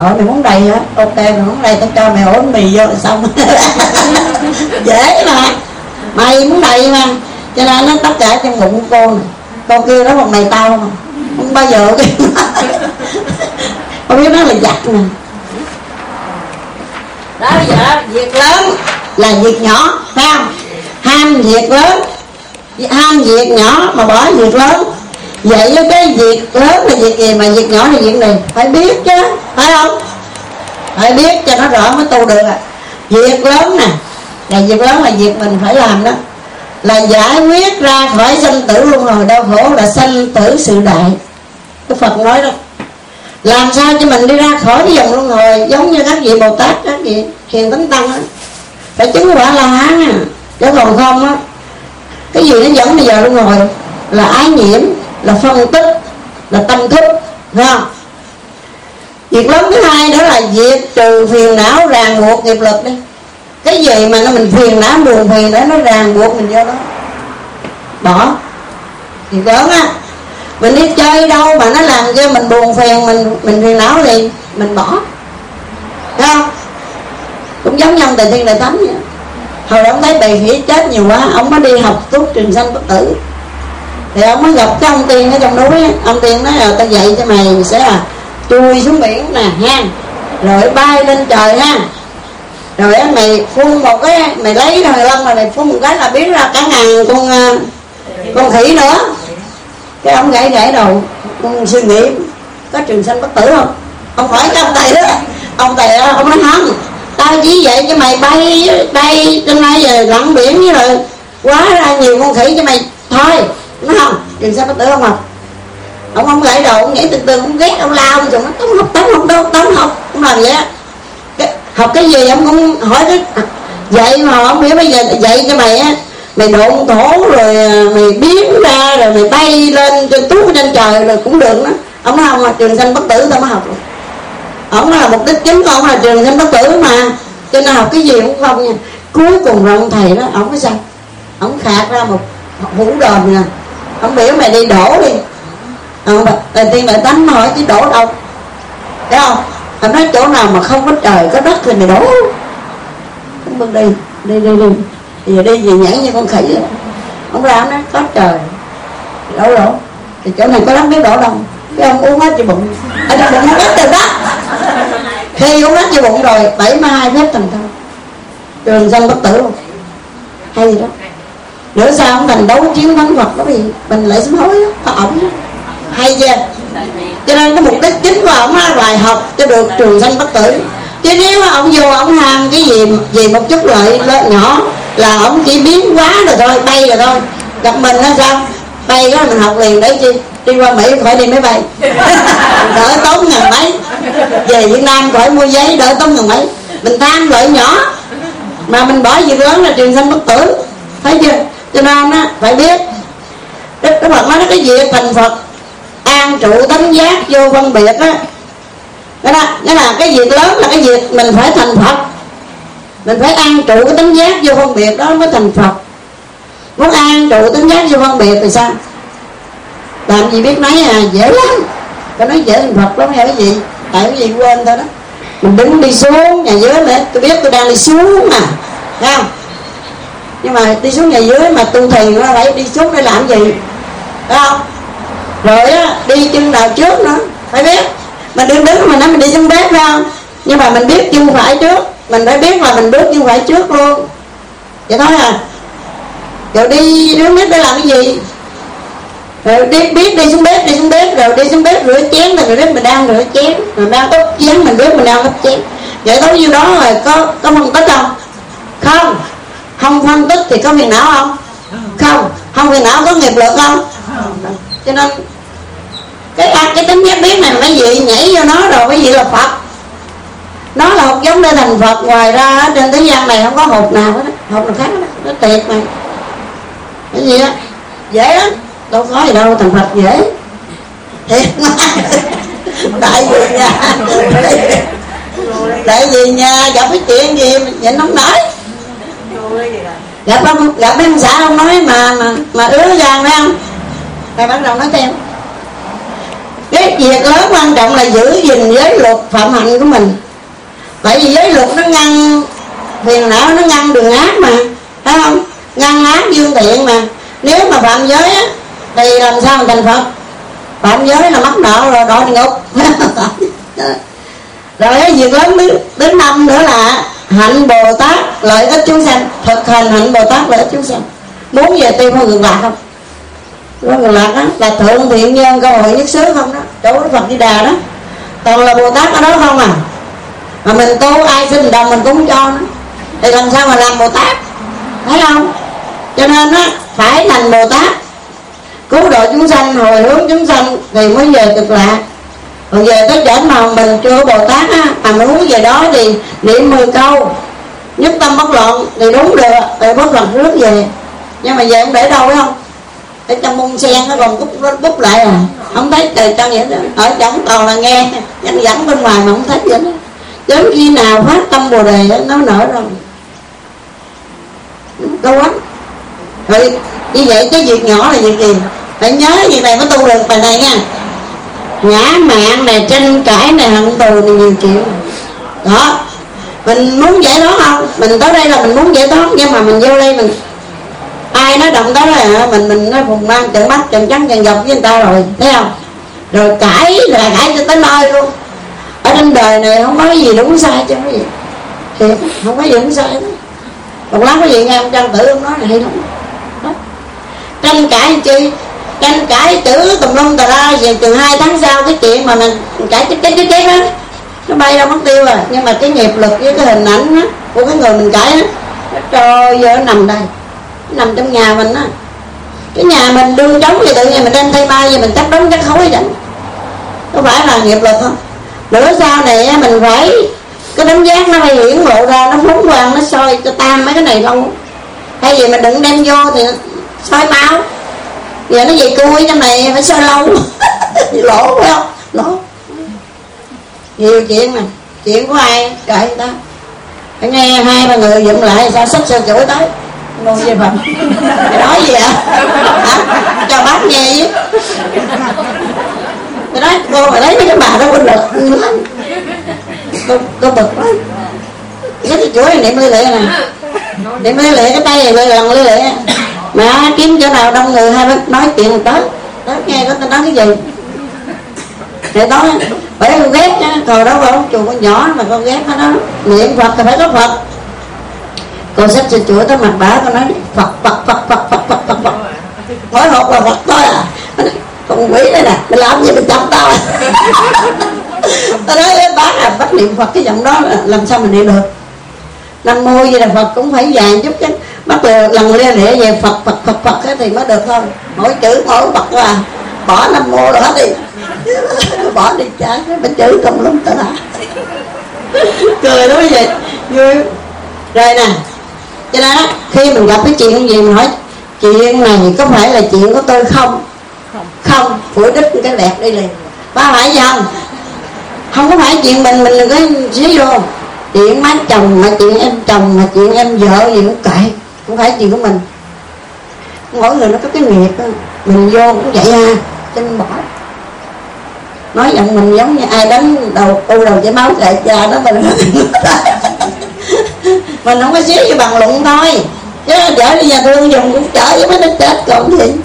Mày muốn đầy hả? Ok, mày muốn đầy tao cho mày ổ bánh mì vô là xong. Dễ mà, mày muốn đầy mà. Cho nên nó tất cả trong bụng của cô này. Con kia nó một mày tao mà không bao giờ cái không biết nó là giặc nè. Đó giờ việc lớn là việc nhỏ, phải không? Ham việc lớn, ham việc nhỏ mà bỏ việc lớn. Vậy cái việc lớn là việc gì mà việc nhỏ là việc này phải biết chứ, phải không? Phải biết cho nó rõ mới tu được à. Việc lớn nè, là việc lớn là việc mình phải làm đó, là giải quyết ra khỏi sanh tử luân hồi đau khổ, là sanh tử sự đại. Cái Phật nói đó, làm sao cho mình đi ra khỏi cái dòng luân hồi, giống như các vị Bồ Tát, các vị Hiền Thánh Tăng á, phải chứng quả La Hán à, chứ còn không á, cái gì nó dẫn bây giờ luân hồi là ái nhiễm, là phân tích, là tâm thức, thấy không? Việc lớn thứ hai đó là việc trừ phiền não ràng buộc nghiệp lực đi. Cái gì mà nó mình phiền não buồn phiền để nó ràng buộc mình vô đó, bỏ. Việc lớn á, mình đi chơi đâu mà nó làm cho mình buồn phiền, mình phiền não liền, mình bỏ, thấy không? Cũng giống như ông Tề Thiên Đại Thánh vậy. Hồi đó ông thấy bầy khỉ chết nhiều quá, ông mới đi học thuốc trường sanh bất tử. Thì ông mới gặp cái ông Tiên ở trong núi. Ông Tiên nói là tao dạy cho mày sẽ là chui xuống biển nè ha, rồi bay lên trời ha, rồi mày phun một cái, mày lấy hồi lông mà mày phun một cái là biến ra cả ngàn con khỉ nữa. Cái ông gãy đầu, ông suy nghĩ có trường sanh bất tử không? Ông hỏi cái ông thầy đó, ông thầy đó, ông nói không, tao chỉ vậy cho mày bay trên nay về lặn biển với rồi quá ra nhiều con khỉ cho mày thôi, nói không trường sanh bất tử không? Ông không gãy đầu, ông nhảy từ từ, ông ghét, ông lao rồi nó tống học, ông làm vậy á. Học cái gì ông cũng hỏi cái vậy mà ông biết bây giờ dạy cho mày á, mày độn thổ rồi mày biến ra rồi mày bay lên trên tuốt trên trời rồi cũng được đó. Ông nói không, là trường sanh bất tử tao mới học rồi. Ông nói là mục đích chính của ông là trường sanh bất tử mà, cho nên học cái gì cũng không nha. Cuối cùng rồi ông thầy đó, ông nói sao, ông khạc ra một hũ đờn nè, ông biểu mày đi đổ đi. Đầu tiên Đại Thánh hỏi chứ đổ đâu, thấy không? Ông nói chỗ nào mà không có trời có đất thì mày đổ. Ông bước đi bây giờ đi về nhảy như con khỉ vậy. Ông ra ông nói có trời đổ thì chỗ này có đất biết đổ đâu. Cái ông uống hết cho bụng, ở trong bụng nó hết từ đất. Khi uống hết cho bụng rồi 72 phép thành công, trường sanh bất tử luôn. Hay gì đó. Nữa sao ông thành đấu chiến thắng Phật đó, vì mình lại sám hối đó, ổng đó. Hay chưa? Cho nên cái mục đích chính của ổng là học cho được trường sanh bất tử. Chứ nếu ông vô ông ham cái gì một chút lợi nhỏ là ông chỉ biến hóa rồi thôi, bay rồi thôi. Gặp mình nó sao? Bay đó mình học liền đấy chi? Đi qua Mỹ khỏi đi máy bay, đỡ tốn ngàn mấy. Về Việt Nam khỏi mua giấy đỡ tốn ngàn mấy. Mình tham lợi nhỏ mà mình bỏ việc lớn là trường sanh bất tử, thấy chưa? Cho nên á phải biết Đức Phật nói cái việc thành Phật an trụ tánh giác vô phân biệt á, nghĩa là cái việc lớn là cái việc mình phải thành Phật, mình phải an trụ cái tánh giác vô phân biệt đó mới thành Phật. Muốn an trụ tánh giác vô phân biệt thì sao? Làm gì biết mấy à, dễ lắm. Tôi nói dễ thành Phật lắm hay cái gì, tại cái gì quên thôi đó. Mình đứng đi xuống nhà dưới nữa, tôi biết tôi đang đi xuống mà, thấy không? Nhưng mà đi xuống nhà dưới mà tu thiền nó phải đi xuống để làm gì, thấy không? Rồi á, đi chân nào trước nữa phải biết. Mình đứng mà nói mình đi chân bếp phải không? Nhưng mà mình biết chân phải trước, mình phải biết là mình bước chân phải trước luôn, vậy thôi à. Rồi đi đứng bếp để làm cái gì? Rồi biết đi xuống bếp, rồi đi xuống bếp rửa chén, rồi biết mình đang rửa chén, rồi đang úp chén, mình biết mình đang úp chén. Vậy tối nhiêu đó rồi có phân tích không? Không phân tích thì có phiền não không? Không phiền não có nghiệp lực không? Cho nên cái tính giác biết này cái gì nhảy vô nó rồi cái gì là Phật. Nó là hột giống để thành Phật. Ngoài ra trên thế gian này không có hột nào hết, hột nào khác hết, nó tuyệt mà. Cái gì đó dễ lắm, đâu có gì đâu, thành Phật dễ thiệt mà. Tại vì nhà gặp cái chuyện gì nhịn không nổi. Gặp mấy ông xã không nói mà ứa gan phải không? Rồi bắt đầu nói theo. Cái việc lớn quan trọng là giữ gìn giới luật phạm hạnh của mình. Tại vì giới luật nó ngăn phiền não, nó ngăn đường ác mà, phải không? Ngăn ác dương thiện mà. Nếu mà phạm giới á thì làm sao mà thành Phật? Phạm giới là mắc nợ rồi, đọa địa ngục. Rồi cái việc lớn thứ 5 nữa là hạnh Bồ Tát lợi ích chúng sanh. Thực hành hạnh Bồ Tát lợi ích chúng sanh. Muốn về Tây Phương Cực Lạc không? Phương Cực Lạc đó là thượng thiện nhân cơ hội nhất xứ không đó, chỗ Đức Phật Di Đà đó, toàn là Bồ Tát ở đó không à. Mà mình tu ai xin đồng mình cũng cho nó, thì làm sao mà làm Bồ Tát, thấy không? Cho nên á phải thành Bồ Tát, cứu độ chúng sanh, hồi hướng chúng sanh thì mới về Cực Lạc. Còn về tới chỗ mà mình chưa Bồ Tát á, mà mình muốn về đó thì niệm 10 câu nhất tâm bất loạn thì đúng được, thì bất loạn rước về. Nhưng mà về không để đâu phải không? Ở trong bông sen nó còn bút lại à, không thấy trời trăng vậy đó. Ở trong toàn là nghe danh dẫn bên ngoài mà không thấy vậy đó. Đến khi nào phát tâm Bồ Đề nó nở rồi, đâu lắm. Rồi như vậy cái việc nhỏ là việc gì? Phải nhớ việc này mới tu được bài này nha. Ngã mạn này, tranh cãi này, hận thù này, nhiều chuyện đó. Mình muốn giải thoát không? Mình tới đây là mình muốn giải thoát, nhưng mà mình vô đây mình ai nói động tới là mình nó phùng mang trợn mắt trợn trắng trợn dọc với người ta rồi, thấy không? Rồi cãi là cãi cho tới nơi luôn. Ở trên đời này không có gì đúng sai chứ, cái gì thiệt không có gì đúng sai đó. Còn lắm cái gì nghe ông Trang Tử ông nói là hay lắm đó. Tranh cãi chi? Tranh cãi chữ tùm lum tà ra, về từ 2 tháng sau cái chuyện mà mình cãi chết đó nó bay đâu mất tiêu à. Nhưng mà cái nghiệp lực với cái hình ảnh á của cái người mình cãi á, trời giờ nó nằm đây, nó nằm trong nhà mình á. Cái nhà mình đương trống thì tự nhiên mình đem thay mai, vậy mình cắt đống cắt khối vậy, có phải là nghiệp lực không? Nữa sau này mình phải cái đống giác nó phải hiển lộ ra, nó phóng quang, nó soi cho tan mấy cái này không. Hay vì mình đừng đem vô thì soi máu, giờ nó về cui trong này phải soi lâu. Lỗ phải không? Lỗ nhiều chuyện này, chuyện của ai kệ người ta. Phải nghe 2-3 người dựng lại sao sắp sơ chửi tới ngồi về Phật. Mày nói gì ạ? Hả? Cho bác nghe chứ. Mày nói cô mày lấy cái bà đó con lực cô bực lắm. Cái chuỗi niệm lê lệ nè, niệm lê lệ cái tay này lần lê lệ. Mà kiếm chỗ nào đông người hai bác nói chuyện tới nghe có tên nói cái gì để nói bởi con ghét á. Còn đó con chùa con nhỏ mà con ghét nó niệm Phật thì phải có Phật. Cô xách cho chùa tới mặt bả, con nói Phật mỗi hộp là Phật thôi à. Con quỷ đây nè, mày làm gì mày chọc tao à? Tao nói bác à, bác niệm Phật cái giọng đó là làm sao mình niệm được? Nam mô vậy là Phật cũng phải vàng chút chứ. Bác lần lia lịa về Phật thì mới được thôi. Mỗi chữ mỗi Phật à, bỏ Nam mô rồi hết đi. Bỏ đi trái mình chữ không lắm tao hả? Cười đó vậy vui rồi nè. Cho nên khi mình gặp cái chuyện gì mình hỏi chuyện này có phải là chuyện của tôi không? Không, phủi đứt cái lẹt đi liền. Có phải gì không? Không có phải chuyện mình đừng có xí vô. Chuyện má chồng mà chuyện em chồng mà chuyện em vợ gì cũng kệ, không phải chuyện của mình. Mỗi người nó có cái nghiệp đó. Mình vô cũng vậy ha, cho nên bỏ. Nói giọng mình giống như ai đánh đầu chảy máu chạy cha đó mình. Mình không có xíu như bằng luận thôi, chứ chở đi nhà thương dùng cũng chở với mấy đứa chết còn gì.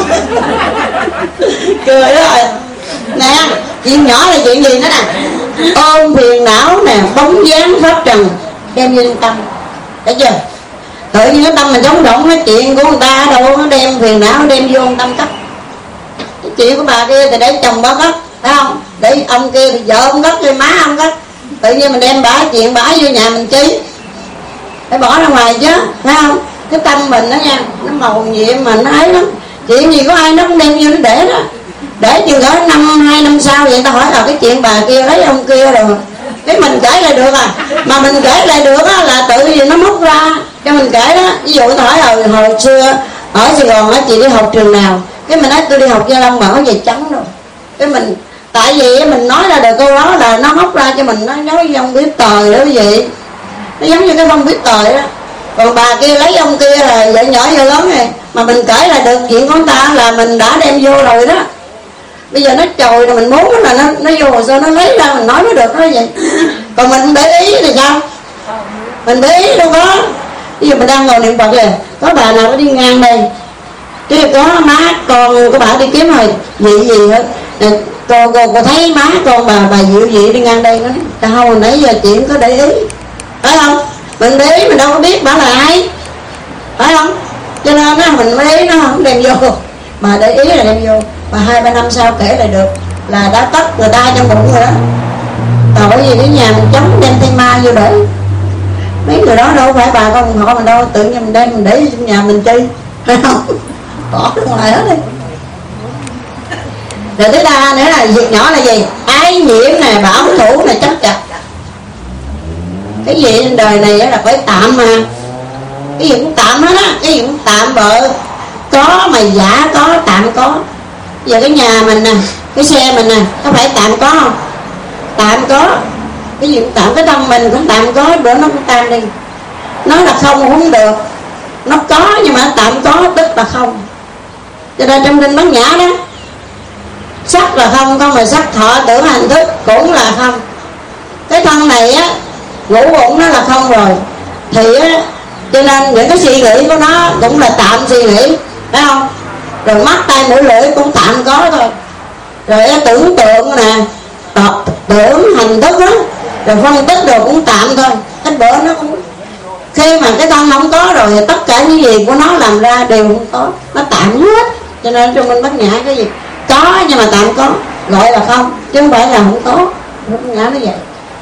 Cười đó rồi nè. Chuyện nhỏ là chuyện gì nữa nè, ôm phiền não nè, bóng dáng pháp trần đem vô tâm, thấy chưa? Tự nhiên cái tâm mình chống động cái chuyện của người ta đâu, nó đem phiền não nó đem vô tâm cất. Cái chuyện của bà kia thì để chồng bà cất, phải không? Để ông kia thì vợ ông cất, rồi má ông cất. Tự nhiên mình đem bả chuyện bả vô nhà mình chi, phải bỏ ra ngoài chứ, phải không? Cái tâm mình đó nha, nó màu nhiệm mà nó ấy lắm. Chuyện gì có ai nó cũng đem vô nó để đó. Để chừng cỡ 2 năm sau vậy ta hỏi là cái chuyện bà kia lấy ông kia rồi cái mình kể lại được à. Mà mình kể lại được á là tự nhiên nó móc ra cho mình kể đó. Ví dụ ta hỏi hồi xưa ở Sài Gòn á chị đi học trường nào, cái mình nói tôi đi học Gia Long mà có giày trắng rồi. Cái mình tại vì mình nói ra được câu đó là nó móc ra cho mình, nó giống như ông biết tời đó quý vị, nó giống như cái phong biết tời đó. Còn bà kia lấy ông kia là vợ nhỏ vợ lớn này, mà mình kể lại được chuyện của người ta là mình đã đem vô rồi đó. Bây giờ nó trồi rồi mình muốn là nó vô hồ sơ nó lấy ra mình nói mới được, nói vậy. Còn mình để ý thì sao? Mình để ý đâu có. Bây giờ mình đang ngồi niệm Phật rồi, có bà nào có đi ngang đây, cái có má con của bà đi kiếm rồi vị gì hết, cô thấy má con bà dịu gì đi ngang đây, nó không nãy giờ chuyện có để ý, phải không? Mình để ý mình đâu có biết bà là ai, phải không? Cho nên á mình mới ý nó không đem vô, mà để ý là đem vô, mà 2-3 năm sau kể lại được là đã tất người ta trong bụng rồi đó. Bởi vì cái nhà mình chống đem tay ma vô để mấy người đó đâu phải bà con họ mình đâu, tự nhiên mình đem mình để trong nhà mình chi, phải không? Bỏ ra ngoài hết đi. Rồi thứ ba nữa là việc nhỏ là gì? Ái nhiễm nè, bảo thủ nè, chấp chặt. Cái gì trên đời này là phải tạm mà, cái gì cũng tạm hết á, cái gì cũng tạm bợ, có mà giả có, tạm có. Giờ cái nhà mình nè, cái xe mình nè, có phải tạm có không? Tạm có. Cái gì cũng tạm, cái thân mình cũng tạm có, bữa nó cũng tan đi. Nói là không cũng được, nó có nhưng mà tạm có tức là không. Cho nên trong kinh Bát Nhã đó, sắc là không, không mà sắc thọ tưởng hành thức cũng là không. Cái thân này á, ngũ uẩn nó là không rồi, thì á, cho nên những cái suy nghĩ của nó cũng là tạm suy nghĩ, phải không? Rồi mắt tay mũi lưỡi cũng tạm có thôi. Rồi tưởng tượng nè, tưởng hành thức đó, rồi phân tích rồi cũng tạm thôi. Cái bữa nó cũng, khi mà cái thân không có rồi thì tất cả những gì của nó làm ra đều không có, nó tạm hết. Cho nên trong Bát Nhã cái gì có nhưng mà tạm có gọi là không, chứ không phải là không có. Bát Nhã nó vậy.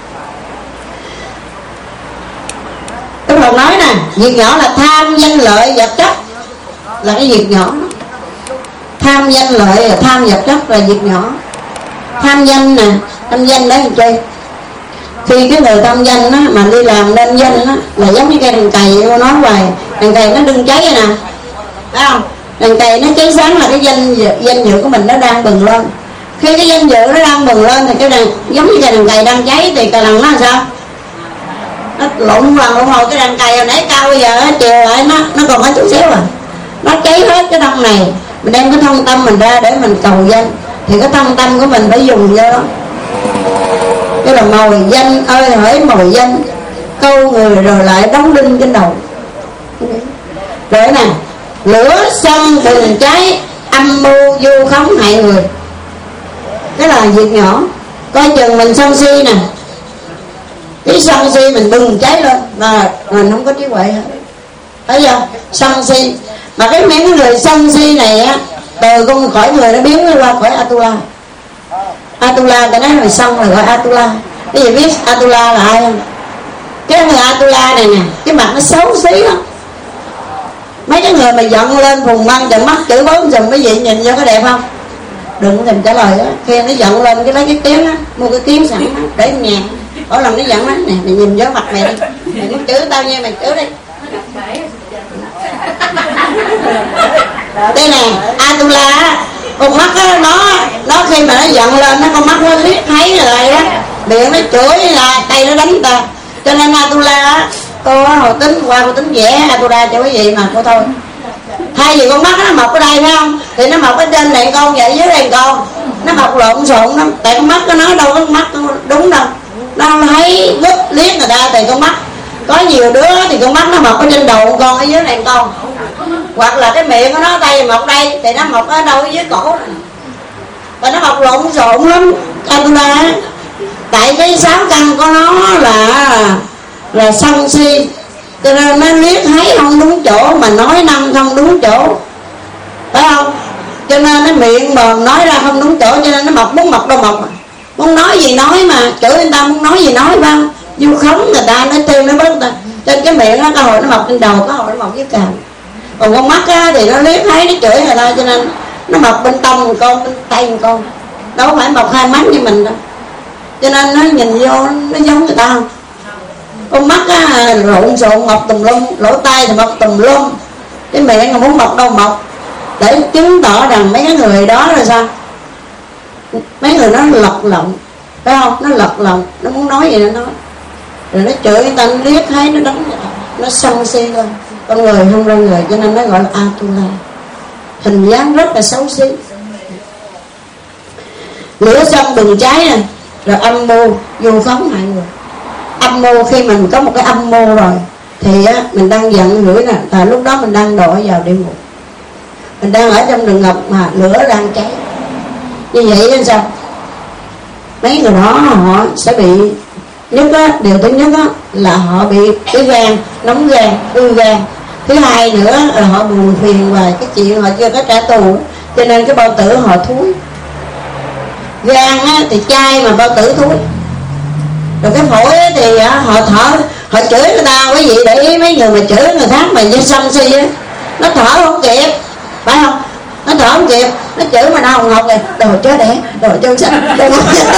Tôi còn nói nè, việc nhỏ là tham danh lợi vật chất, là cái việc nhỏ. Tham danh lợi là tham vật chất là việc nhỏ. Tham danh nè, tham danh đó làm chơi. Khi cái người tham danh á, mà đi làm nên danh á, là giống như cây đèn cày, cô nói hoài, đèn cày nó đừng cháy vậy nè, phải không? Đèn cày nó cháy sáng là cái danh dự của mình nó đang bừng lên. Khi cái danh dự nó đang bừng lên thì cái đèn giống như cây đèn cày đang cháy thì cà lần nó làm sao? Nó lộn vào hồi cái đèn cày hồi nãy cao, bây giờ chiều lại nó còn có chút xíu à, nó cháy hết cái thân này. Mình đem cái thân tâm mình ra để mình cầu danh, thì cái thân tâm của mình phải dùng vô đó. Cái là mồi danh ơi hỡi mồi danh, câu người rồi lại đóng đinh trên đầu. Rồi nè, lửa xông bừng cháy, âm mưu vu khống hại người. Cái là việc nhỏ. Coi chừng mình sân si nè, cái sân si mình bừng cháy lên mà mình không có trí huệ hết, thấy chưa? Sân si. Mà cái mấy người sân si này á, từ con khỏi người nó biến qua khỏi Atula. Atula ta nói rồi xong rồi gọi Atula. Cái gì biết Atula là ai không? Cái người Atula này nè, cái mặt nó xấu xí lắm. Mấy cái người mà giận lên phùng mang trận mắt chửi bới dùm cái gì nhìn vô có đẹp không? Đừng có thèm trả lời đó. Khi nó giận lên cái lấy cái kiếm á, mua cái kiếm sẵn á, để nhà. Mỗi lần nó giận á, nè, mày nhìn vô mặt mày đi, mày muốn chửi tao nha, mày chửi đi. Đây nè, Atula á, con mắt á, nó khi mà nó giận lên, con mắt nó liếc thấy rồi lại đó, miệng nó chửi là tay nó đánh ta. Cho nên Atula á, cô hồi tính qua cô tính vẽ Atula cho cái gì mà cô thôi. Thay vì con mắt nó mọc ở đây phải không, thì nó mọc ở trên đèn con vậy, dưới đèn con nó mọc lộn xộn lắm. Tại con mắt của nó đâu có mắt đúng đâu, nó thấy vứt liếc người ta. Thì con mắt có nhiều đứa thì con mắt nó mọc ở trên đầu con, ở dưới đèn con, hoặc là cái miệng của nó tay mọc đây thì nó mọc ở đâu ở dưới cổ này. Và nó mọc lộn xộn lắm Atula. Tại cái 6 căn của nó là sân si, cho nên nó liếc thấy không đúng chỗ mà nói năng không đúng chỗ, phải không? Cho nên nó miệng mà nói ra không đúng chỗ, cho nên nó mọc muốn mọc đâu mọc mà. Muốn nói gì nói mà, chửi người ta muốn nói gì nói phải không? Du khống người ta, nói tiêu nó bớt người ta. Trên cái miệng nó có hồi nó mọc trên đầu, có hồi nó mọc dưới cằm. Còn con mắt á, thì nó liếc thấy nó chửi người ta, cho nên nó mọc bên tông một con, bên tay một con, đâu phải mọc hai mắt như mình đâu. Cho nên nó nhìn vô nó giống người ta không? Con mắt á, lộn xộn mọc tùm lum, lỗ tai thì mọc tùm lum, cái miệng không muốn mọc đâu mọc. Để chứng tỏ rằng mấy cái người đó là sao? Mấy người nó lật lọng, phải không? Nó lật lòng, nó muốn nói gì nó nói, rồi nó chửi người ta, nó liếc thấy nó đánh, nó sân si lên. Con người không ra người, cho nên nó gọi là Atula. Hình dáng rất là xấu xí. lửa xong bừng cháy nè, rồi âm mưu vô phóng hại người. Âm mưu khi mình có một cái âm mưu rồi thì á, mình đang giận lửa nè, tại lúc đó mình đang đọa vào địa ngục, mình đang ở trong rừng ngập mà lửa đang cháy. Như vậy nên sao mấy người đó họ sẽ bị nhất á, điều thứ nhất á, là họ bị cái gan nóng gan, ư gan. Thứ hai nữa là họ buồn phiền về cái chuyện họ chưa có trả thù, cho nên cái bao tử họ thúi. Gan á, thì chai mà bao tử thúi. Rồi cái phổi á, thì họ thở, họ chửi người ta. Quý vị để ý mấy người mà chửi người khác mà như sân si á, nó thở không kịp, phải không? Nó thở không kịp, nó chửi mà nó hồng ngọc này, đồ chó đẻ, đồ chó xanh, đồ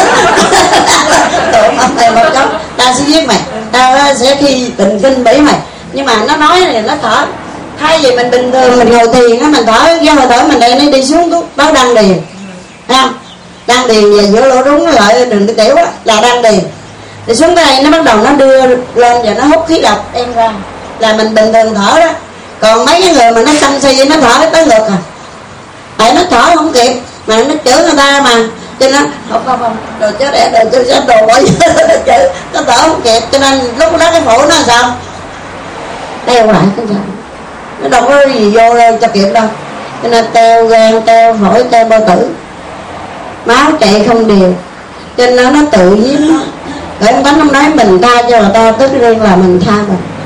ông này một chó, ta sẽ giết mày, ta sẽ khi tình kinh bỉ mày. Nhưng mà nó nói này, nó thở. Thay vì mình bình thường mình ngồi thiền á, mình thở, do hồi thở mình đây nó đi xuống đó đăng điền, thấy không? Đăng điền về giữa lỗ đúng lại đường cái tiểu á là đăng điền. Thì xuống đây nó bắt đầu nó đưa lên và nó hút khí độc em ra, là mình bình thường thở đó. Còn mấy cái người mà nó sân si nó thở tới ngược à, tại nó thở không kịp mà nó chửi người ta mà, cho nên không đồ chó đẻ, đồ chó xanh, đồ bỏ chửi, nó thở không kịp, cho nên lúc đó cái phổi nó làm sao teo lại cái sao, nó đâu có gì vô cho kịp đâu, cho nên teo gan, teo phổi, teo bao tử, máu chạy không đều, cho nên nó tự giết nó. Rồi ông Thánh ông nói mình tha cho người ta, tức riêng là mình tha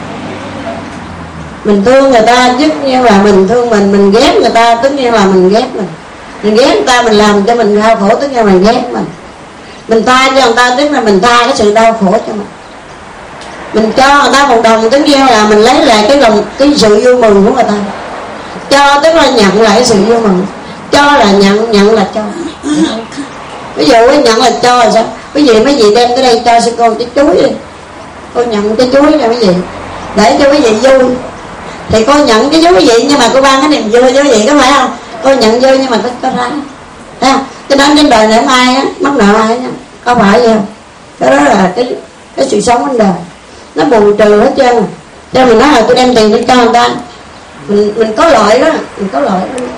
mình thương người ta, chứ như là mình thương mình ghét người ta, tất nhiên là mình ghét mình ghét người ta, mình làm cho mình đau khổ, tất nhiên là mình ghét mình tha cho người ta, tức là mình tha cái sự đau khổ cho mình cho người ta một đồng, tất nhiên là mình lấy lại cái lòng, cái sự vui mừng của người ta. Cho tức là nhận lại cái sự vui mừng, cho là nhận là cho. Ví dụ nhận là cho là sao? Quý vị mấy vị đem tới đây cho sư cô cái chuối đi, cô nhận cái chuối cho quý vị để cho quý vị vui, thì cô nhận cái vui vị, nhưng mà cô ban cái niềm vui cho quý vị, có phải không? Cô nhận vui nhưng mà có ra, thấy không? Cho nên trên đời này không ai á mắc nợ ai á, có phải vậy không? Cái đó là cái sự sống trên đời, nó bù trừ hết trơn. Cho mình nói là tôi đem tiền để cho người ta, mình có lợi đó, mình có lợi đó.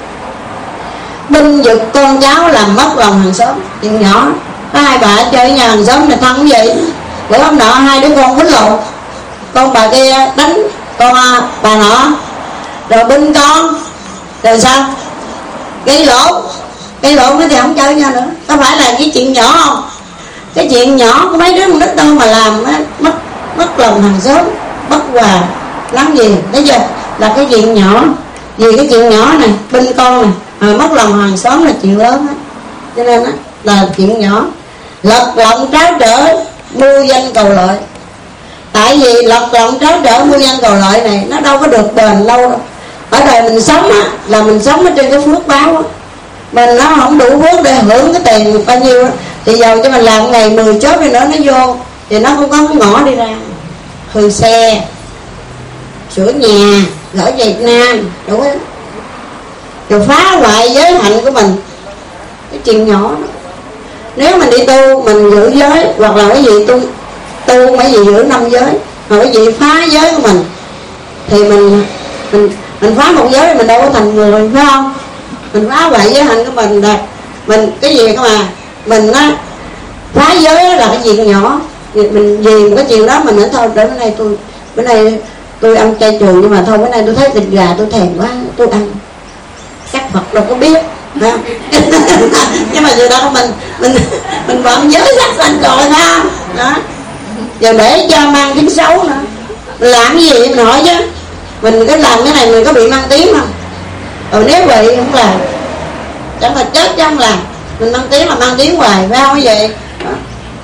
Binh vực con cháu làm mất lòng hàng xóm. Chuyện nhỏ có hai bà chơi ở nhà hàng xóm này thân cái gì, bữa hôm nọ hai đứa con quýnh lộn, con bà kia đánh con bà nọ, rồi binh con, rồi sao gây lộn cái thì không chơi nhau nữa. Có phải là cái chuyện nhỏ không? Cái chuyện nhỏ của mấy đứa con nít đâu mà làm mất lòng hàng xóm, bất hòa lắm gì. Thấy chưa? Là cái chuyện nhỏ. Vì cái chuyện nhỏ này, binh con này, mất lòng hàng xóm là chuyện lớn á. Cho nên á là chuyện nhỏ. Lật lọng tráo trở, mưu danh cầu lợi. Tại vì lật lọng tráo trở, mưu danh cầu lợi này nó đâu có được bền lâu đâu. Ở đời mình sống á, là mình sống ở trên cái phước báo á. Mình nó không đủ phước để hưởng cái tiền bao nhiêu á, thì giàu cho mình làm ngày 10 chốt đi nữa nó vô, thì nó không có cái ngõ đi ra. Hư xe, sửa nhà, gửi về Việt Nam, đúng không? Rồi phá hoại giới hạnh của mình, cái chuyện nhỏ đó. Nếu mình đi tu, mình giữ giới, hoặc là cái gì tu mấy gì giữ 5 giới, mà cái gì phá giới của mình, thì mình phá một giới mình đâu có thành người, phải không? Mình phá hoại giới hạnh của mình là mình cái gì cơ mà mình á, phá giới là cái chuyện nhỏ. Mình vì một cái chuyện đó mình nói thôi, bữa nay tôi ăn chay trường, nhưng mà thôi bữa nay tôi thấy thịt gà tôi thèm quá, tôi ăn. Các Phật đâu có biết, phải không? Nhưng mà giờ đâu mình vẫn giới sắc sanh rồi, phải không? Đó. Giờ để cho mang tiếng xấu nữa, mình làm cái gì mình hỏi chứ, mình có làm cái này mình có bị mang tiếng không? Rồi nếu vậy không làm, chẳng phải chết chứ không làm. Mình mang tiếng là mang tiếng hoài, phải không? Cái gì đó.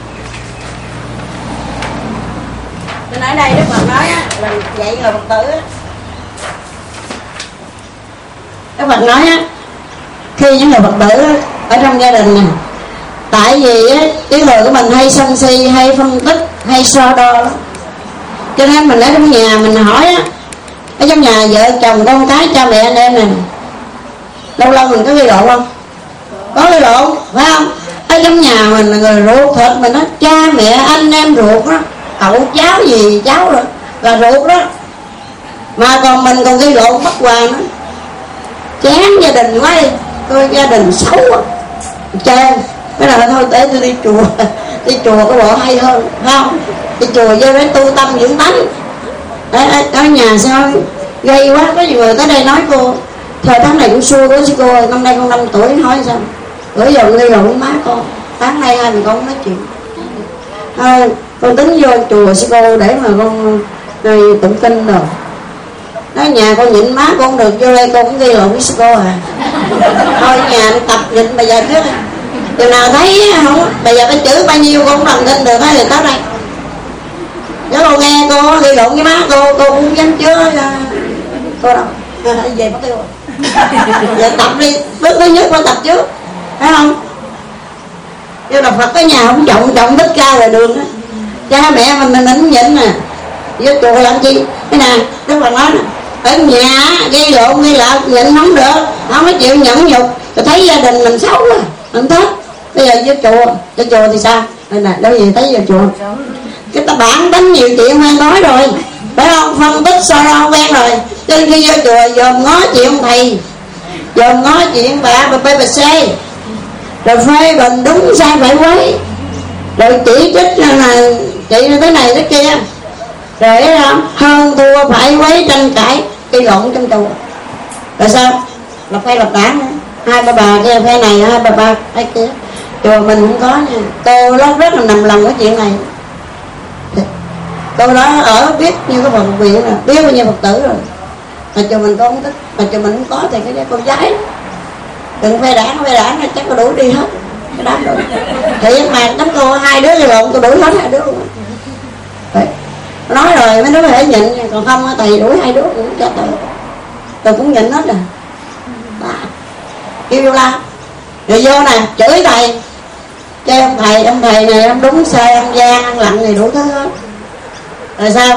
Mình ở đây Đức Phật nói á, mình dạy người Phật tử á, Đức Phật nói á, khi những người Phật tử á, ở trong gia đình nè, tại vì á, cái người của mình hay sân si, hay phân tích, hay so đo đó. Cho nên mình ở trong nhà mình hỏi á, ở trong nhà vợ chồng con cái cha mẹ anh em nè, lâu lâu mình có gây lộn không? Có gây lộn, phải không? Ở trong nhà mình là người ruột thịt, mình nói cha mẹ anh em ruột đó, cậu cháu gì cháu rồi là ruột đó, mà còn mình còn gây lộn bất hòa nữa. Chán gia đình quá đi, tôi gia đình xấu quá, chán cái là thôi để tôi đi chùa. Đi chùa có bộ hay hơn, phải không? Đi chùa vô để tu tâm dưỡng tánh. Ở nhà sao gây quá. Có nhiều người tới đây nói cô thôi tháng này cũng xui quá chứ cô ơi, năm nay con 5 tuổi. Nói sao bữa giờ nghi lộn với má con, tháng nay hai mẹ con nói chuyện thôi con tính vô chùa sư cô để mà con tụng kinh rồi. Nói nhà con nhịn má con không được, vô đây con cũng ghi lộn với sư cô à. Thôi nhà tập nhịn bây giờ trước chừng nào thấy không, bây giờ cái chữ bao nhiêu con cũng làm tin được thì tới đây. Nếu con nghe cô ghi lộn với má cô cũng dám chứa cô đâu về mất tiêu rồi. Giờ tập đi, bước thứ nhất phải tập trước, phải không? Chứ là Phật cái nhà không trọng thích ca là đường đó. Cha mẹ mình cũng nhịn nè, vô chùa làm chi? Cái nè Đức Phật nói nè, ở nhà gây lộn gây lạ nhịn không được, không có chịu nhẫn nhục, rồi thấy gia đình mình xấu rồi không thích. Bây giờ vô chùa thì sao? Đây nè, đâu gì thấy vô chùa cái ta bản tính nhiều chuyện quen nói rồi, phải không? Phân tích so đo quen rồi. Cho nên khi vô chùa dòm ngó chuyện ông thầy, dòm ngó chuyện bà BBC, rồi phê bình đúng sai phải quấy, rồi chỉ trích là chị thế này thế kia, rồi hơn thua phải quấy tranh cãi gây lộn trong chùa. Rồi sao? Lập phe lập đảng nữa, hai bà kia phe này, hai bà phe kia. Chùa mình cũng có nha, cô rất là nằm lòng cái chuyện này. Cô đó ở biết như cái phần viện là biết bao nhiêu Phật tử rồi, mà chùa mình con không thích, mà chùa mình không có thì cái con gái đừng phe đảng chắc có đuổi đi hết cái đám rồi. Thì mà đám cô hai đứa gây lộn tôi đuổi hết hai đứa luôn. Nói rồi mấy đứa phải nhịn, còn không thầy đuổi hai đứa cũng chết rồi. Tôi cũng nhịn hết rồi. Kêu vô la rồi vô nè chửi thầy, chơi ông thầy này ông đúng sai, ông gian ông lặng này đủ thứ hết. Rồi sao?